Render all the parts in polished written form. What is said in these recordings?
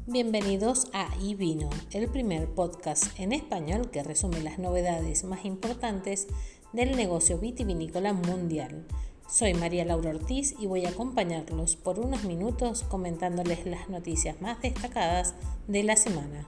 Bienvenidos a iVino, el primer podcast en español que resume las novedades más importantes del negocio vitivinícola mundial. Soy María Laura Ortiz y voy a acompañarlos por unos minutos comentándoles las noticias más destacadas de la semana.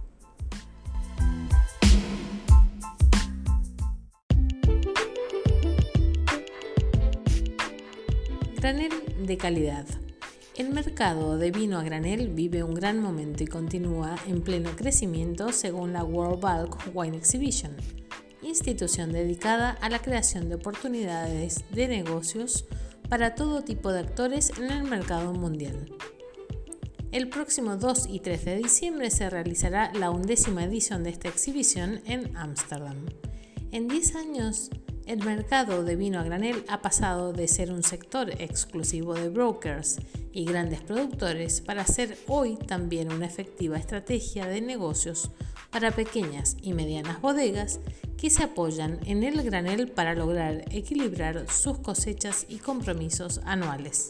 Granel de calidad. El mercado de vino a granel vive un gran momento y continúa en pleno crecimiento según la World Bulk Wine Exhibition, institución dedicada a la creación de oportunidades de negocios para todo tipo de actores en el mercado mundial. El próximo 2 y 3 de diciembre se realizará la 11ª edición de esta exhibición en Ámsterdam. En 10 años, el mercado de vino a granel ha pasado de ser un sector exclusivo de brokers y grandes productores para ser hoy también una efectiva estrategia de negocios para pequeñas y medianas bodegas que se apoyan en el granel para lograr equilibrar sus cosechas y compromisos anuales.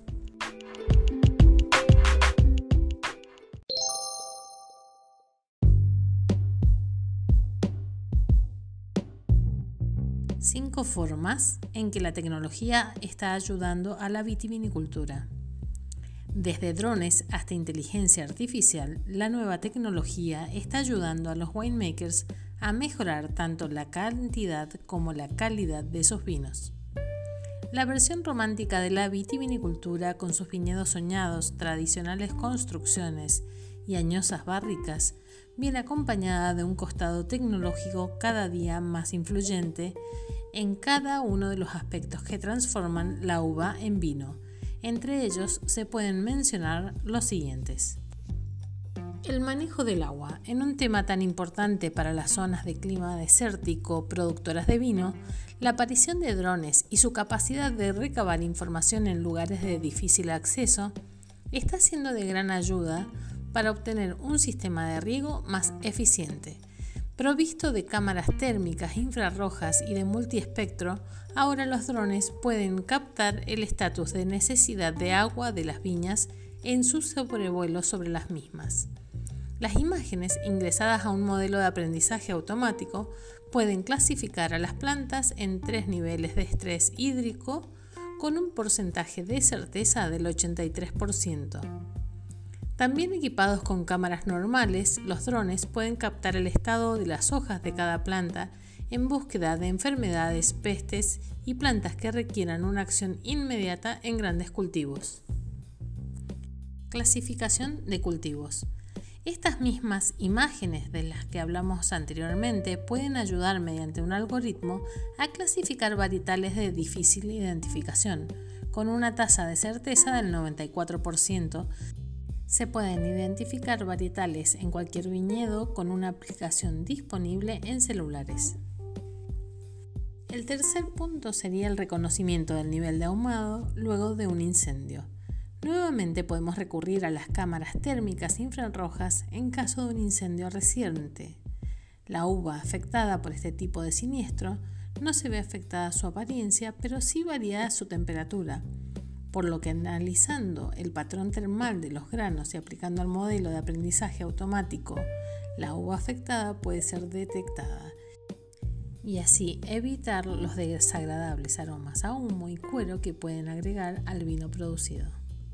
Cinco formas en que la tecnología está ayudando a la vitivinicultura. Desde drones hasta inteligencia artificial, la nueva tecnología está ayudando a los winemakers a mejorar tanto la cantidad como la calidad de sus vinos. La versión romántica de la vitivinicultura, con sus viñedos soñados, tradicionales construcciones y añosas barricas, viene acompañada de un costado tecnológico cada día más influyente en cada uno de los aspectos que transforman la uva en vino. Entre ellos se pueden mencionar los siguientes. El manejo del agua. En un tema tan importante para las zonas de clima desértico productoras de vino, la aparición de drones y su capacidad de recabar información en lugares de difícil acceso está siendo de gran ayuda para obtener un sistema de riego más eficiente. Provisto de cámaras térmicas infrarrojas y de multiespectro, ahora los drones pueden captar el estatus de necesidad de agua de las viñas en su sobrevuelo sobre las mismas. Las imágenes, ingresadas a un modelo de aprendizaje automático, pueden clasificar a las plantas en 3 niveles de estrés hídrico con un porcentaje de certeza del 83%. También equipados con cámaras normales, los drones pueden captar el estado de las hojas de cada planta en búsqueda de enfermedades, pestes y plantas que requieran una acción inmediata en grandes cultivos. Clasificación de cultivos. Estas mismas imágenes de las que hablamos anteriormente pueden ayudar mediante un algoritmo a clasificar varietales de difícil identificación, con una tasa de certeza del 94%. Se pueden identificar varietales en cualquier viñedo con una aplicación disponible en celulares. El tercer punto sería el reconocimiento del nivel de ahumado luego de un incendio. Nuevamente podemos recurrir a las cámaras térmicas infrarrojas en caso de un incendio reciente. La uva afectada por este tipo de siniestro no se ve afectada su apariencia, pero sí varía su temperatura, por lo que analizando el patrón termal de los granos y aplicando el modelo de aprendizaje automático, la uva afectada puede ser detectada y así evitar los desagradables aromas a humo y cuero que pueden agregar al vino producido.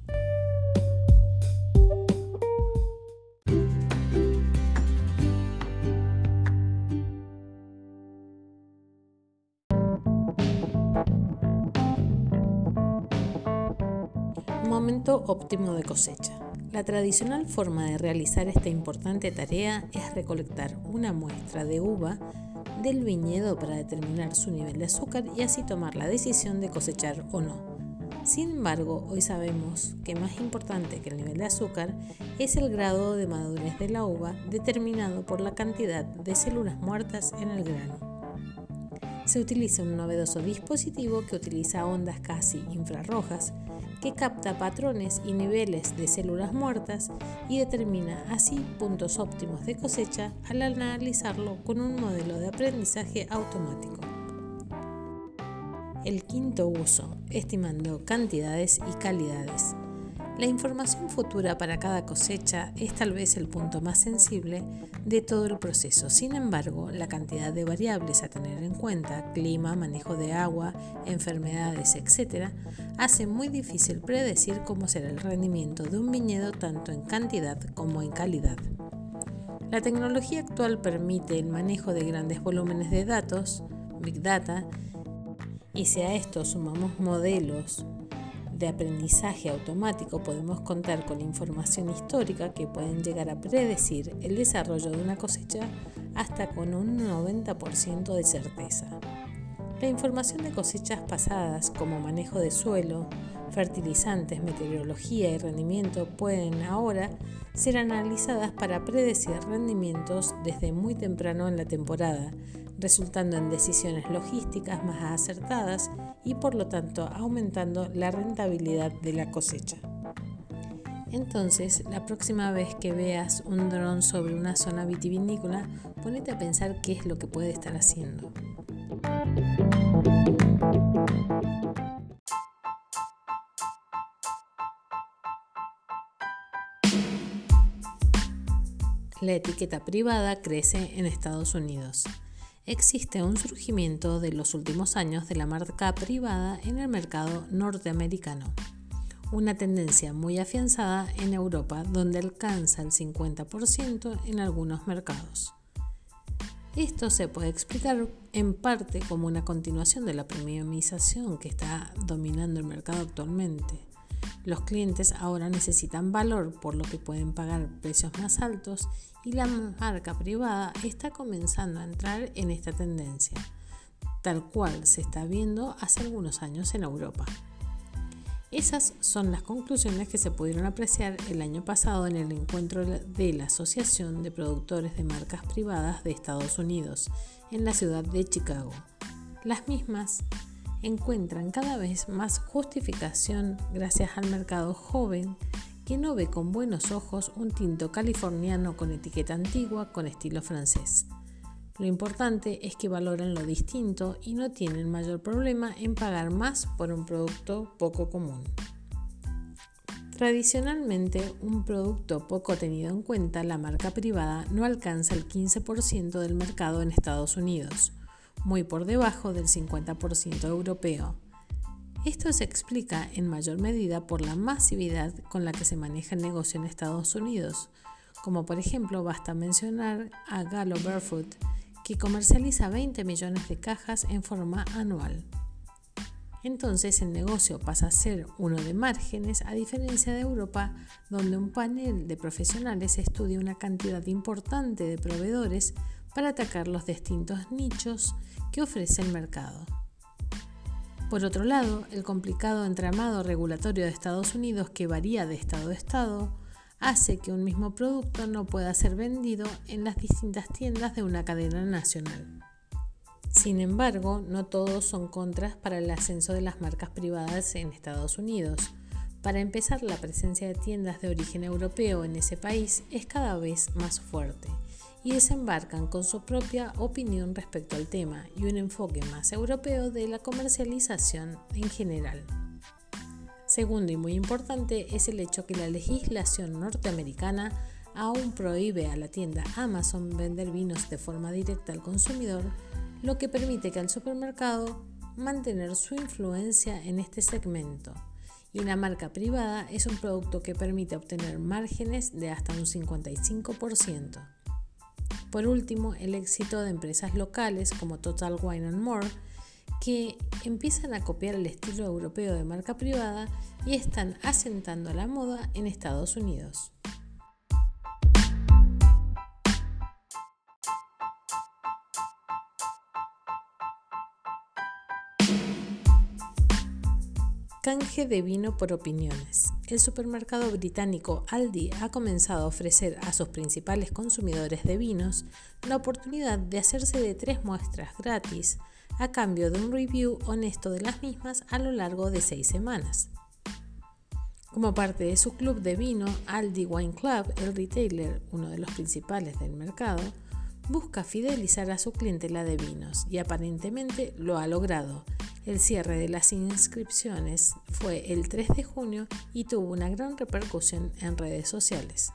Momento óptimo de cosecha. La tradicional forma de realizar esta importante tarea es recolectar una muestra de uva del viñedo para determinar su nivel de azúcar y así tomar la decisión de cosechar o no. Sin embargo, hoy sabemos que más importante que el nivel de azúcar es el grado de madurez de la uva determinado por la cantidad de células muertas en el grano. Se utiliza un novedoso dispositivo que utiliza ondas casi infrarrojas que capta patrones y niveles de células muertas y determina así puntos óptimos de cosecha al analizarlo con un modelo de aprendizaje automático. El quinto uso, estimando cantidades y calidades. La información futura para cada cosecha es tal vez el punto más sensible de todo el proceso. Sin embargo, la cantidad de variables a tener en cuenta, clima, manejo de agua, enfermedades, etc., hace muy difícil predecir cómo será el rendimiento de un viñedo tanto en cantidad como en calidad. La tecnología actual permite el manejo de grandes volúmenes de datos, Big Data, y si a esto sumamos modelos de aprendizaje automático, podemos contar con información histórica que pueden llegar a predecir el desarrollo de una cosecha hasta con un 90% de certeza. La información de cosechas pasadas, como manejo de suelo, fertilizantes, meteorología y rendimiento, pueden ahora ser analizadas para predecir rendimientos desde muy temprano en la temporada, resultando en decisiones logísticas más acertadas y por lo tanto aumentando la rentabilidad de la cosecha. Entonces, la próxima vez que veas un dron sobre una zona vitivinícola, ponete a pensar qué es lo que puede estar haciendo. La etiqueta privada crece en Estados Unidos. Existe un surgimiento de los últimos años de la marca privada en el mercado norteamericano, una tendencia muy afianzada en Europa, donde alcanza el 50% en algunos mercados. Esto se puede explicar en parte como una continuación de la premiumización que está dominando el mercado actualmente. Los clientes ahora necesitan valor, por lo que pueden pagar precios más altos, y la marca privada está comenzando a entrar en esta tendencia, tal cual se está viendo hace algunos años en Europa. Esas son las conclusiones que se pudieron apreciar el año pasado en el encuentro de la Asociación de Productores de Marcas Privadas de Estados Unidos, en la ciudad de Chicago. Las mismas encuentran cada vez más justificación gracias al mercado joven que no ve con buenos ojos un tinto californiano con etiqueta antigua con estilo francés. Lo importante es que valoran lo distinto y no tienen mayor problema en pagar más por un producto poco común. Tradicionalmente, un producto poco tenido en cuenta, la marca privada, no alcanza el 15% del mercado en Estados Unidos, muy por debajo del 50% europeo. Esto se explica en mayor medida por la masividad con la que se maneja el negocio en Estados Unidos, como por ejemplo basta mencionar a Gallo Barefoot, que comercializa 20 millones de cajas en forma anual. Entonces el negocio pasa a ser uno de márgenes, a diferencia de Europa, donde un panel de profesionales estudia una cantidad importante de proveedores para atacar los distintos nichos que ofrece el mercado. Por otro lado, el complicado entramado regulatorio de Estados Unidos, que varía de estado a estado, hace que un mismo producto no pueda ser vendido en las distintas tiendas de una cadena nacional. Sin embargo, no todos son contras para el ascenso de las marcas privadas en Estados Unidos. Para empezar, la presencia de tiendas de origen europeo en ese país es cada vez más fuerte y desembarcan con su propia opinión respecto al tema y un enfoque más europeo de la comercialización en general. Segundo y muy importante es el hecho que la legislación norteamericana aún prohíbe a la tienda Amazon vender vinos de forma directa al consumidor, lo que permite que al supermercado mantener su influencia en este segmento. Y una marca privada es un producto que permite obtener márgenes de hasta un 55%. Por último, el éxito de empresas locales como Total Wine & More, que empiezan a copiar el estilo europeo de marca privada y están asentando la moda en Estados Unidos. Canje de vino por opiniones. El supermercado británico Aldi ha comenzado a ofrecer a sus principales consumidores de vinos la oportunidad de hacerse de 3 muestras gratis a cambio de un review honesto de las mismas a lo largo de 6 semanas. Como parte de su club de vino, Aldi Wine Club, el retailer, uno de los principales del mercado, busca fidelizar a su clientela de vinos y aparentemente lo ha logrado. El cierre de las inscripciones fue el 3 de junio y tuvo una gran repercusión en redes sociales.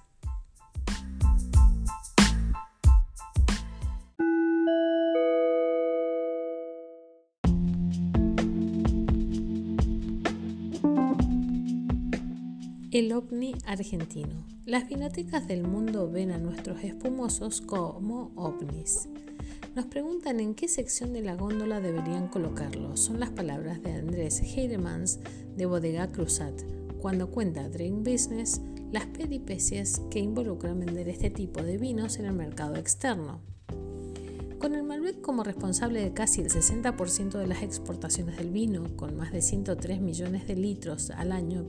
El ovni argentino. Las vinotecas del mundo ven a nuestros espumosos como ovnis. Nos preguntan en qué sección de la góndola deberían colocarlo. Son las palabras de Andrés Heidemans de Bodega Cruzat, cuando cuenta Drink Business las peripecias que involucran vender este tipo de vinos en el mercado externo. Con el Malbec como responsable de casi el 60% de las exportaciones del vino, con más de 103 millones de litros al año,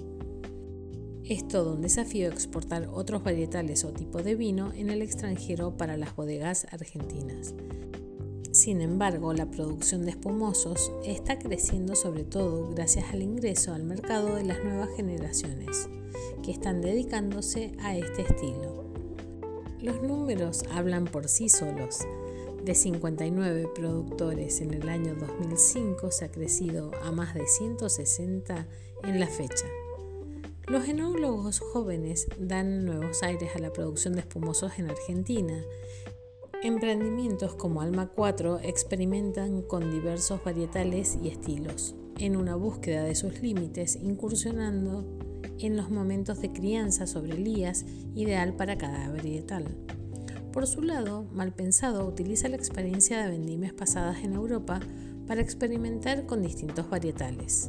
es todo un desafío exportar otros varietales o tipo de vino en el extranjero para las bodegas argentinas. Sin embargo, la producción de espumosos está creciendo sobre todo gracias al ingreso al mercado de las nuevas generaciones, que están dedicándose a este estilo. Los números hablan por sí solos. De 59 productores en el año 2005 se ha crecido a más de 160 en la fecha. Los enólogos jóvenes dan nuevos aires a la producción de espumosos en Argentina. Emprendimientos como Alma 4 experimentan con diversos varietales y estilos, en una búsqueda de sus límites, incursionando en los momentos de crianza sobre lías ideal para cada varietal. Por su lado, Malpensado utiliza la experiencia de vendimias pasadas en Europa para experimentar con distintos varietales.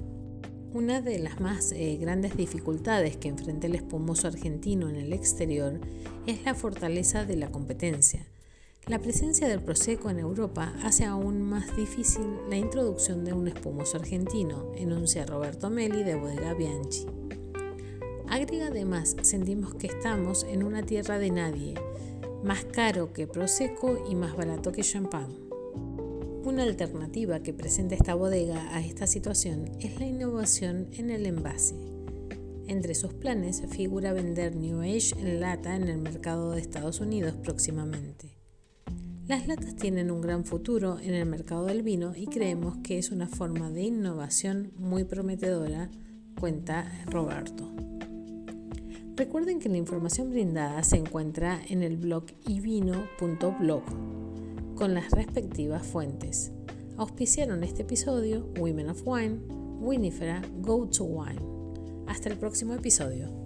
Una de las más grandes dificultades que enfrenta el espumoso argentino en el exterior es la fortaleza de la competencia. La presencia del Prosecco en Europa hace aún más difícil la introducción de un espumoso argentino, enuncia Roberto Meli de Bodega Bianchi. Agrega además, sentimos que estamos en una tierra de nadie, más caro que Prosecco y más barato que champán. Una alternativa que presenta esta bodega a esta situación es la innovación en el envase. Entre sus planes figura vender New Age en lata en el mercado de Estados Unidos próximamente. Las latas tienen un gran futuro en el mercado del vino y creemos que es una forma de innovación muy prometedora, cuenta Roberto. Recuerden que la información brindada se encuentra en el blog ivino.blog. con las respectivas fuentes. Auspiciaron este episodio Women of Wine, Winifera, Go to Wine. Hasta el próximo episodio.